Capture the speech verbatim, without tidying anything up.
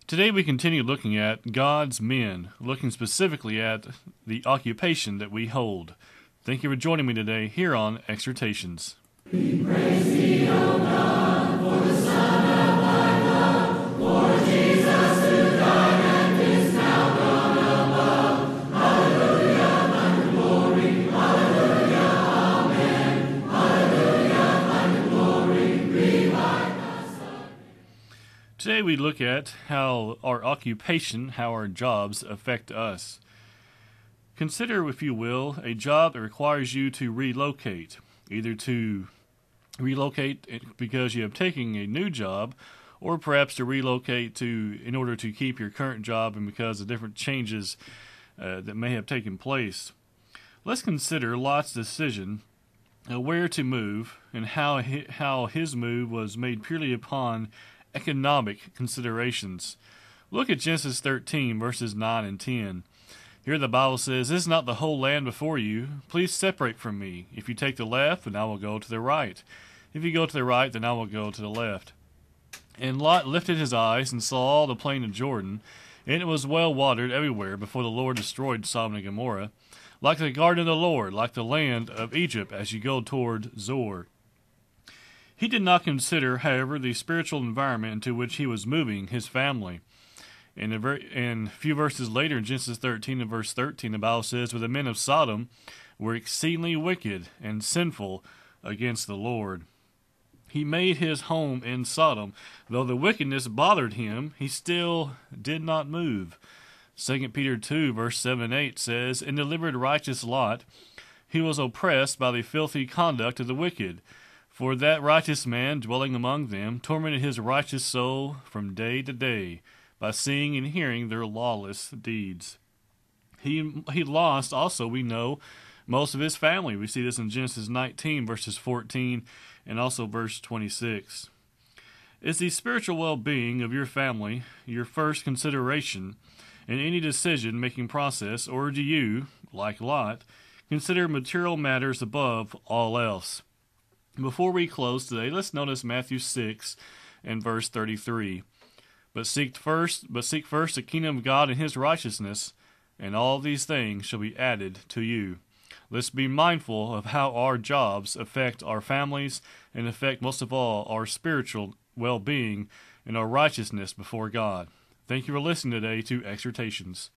Today we continue looking at God's men, looking specifically at the occupation that we hold. Thank you for joining me today here on Exhortations. We praise thee, O God, for the Son of thy love, for Jesus who died and is now gone above. Hallelujah, thine glory, hallelujah, amen. Hallelujah, thine glory, revive us again. Today we look at how our occupation, how our jobs affect us. Consider, if you will, a job that requires you to relocate, either to relocate because you have taken a new job, or perhaps to relocate to in order to keep your current job and because of different changes uh, that may have taken place. Let's consider Lot's decision uh, where to move and how hi, how his move was made purely upon economic considerations. Look at Genesis thirteen, verses nine and ten. Here the Bible says, "Is not the whole land before you? Please separate from me. If you take the left, then I will go to the right. If you go to the right, then I will go to the left." And Lot lifted his eyes and saw all the plain of Jordan, and it was well watered everywhere before the Lord destroyed Sodom and Gomorrah, like the garden of the Lord, like the land of Egypt as you go toward Zoar. He did not consider, however, the spiritual environment into which he was moving his family. And a, ver- and a few verses later, in Genesis thirteen and verse thirteen, the Bible says, "For the men of Sodom were exceedingly wicked and sinful against the Lord." He made his home in Sodom. Though the wickedness bothered him, he still did not move. Second Peter two, verse seven and eight says, "And delivered righteous Lot, he was oppressed by the filthy conduct of the wicked. For that righteous man dwelling among them tormented his righteous soul from day to day, by seeing and hearing their lawless deeds." He he lost also, we know, most of his family. We see this in Genesis nineteen, verses fourteen, and also verse twenty-six. Is the spiritual well-being of your family your first consideration in any decision-making process, or do you, like Lot, consider material matters above all else? Before we close today, let's notice Matthew six and verse thirty-three. But seek first, but seek first the kingdom of God and his righteousness, and all these things shall be added to you. Let's be mindful of how our jobs affect our families and affect most of all our spiritual well-being and our righteousness before God. Thank you for listening today to Exhortations.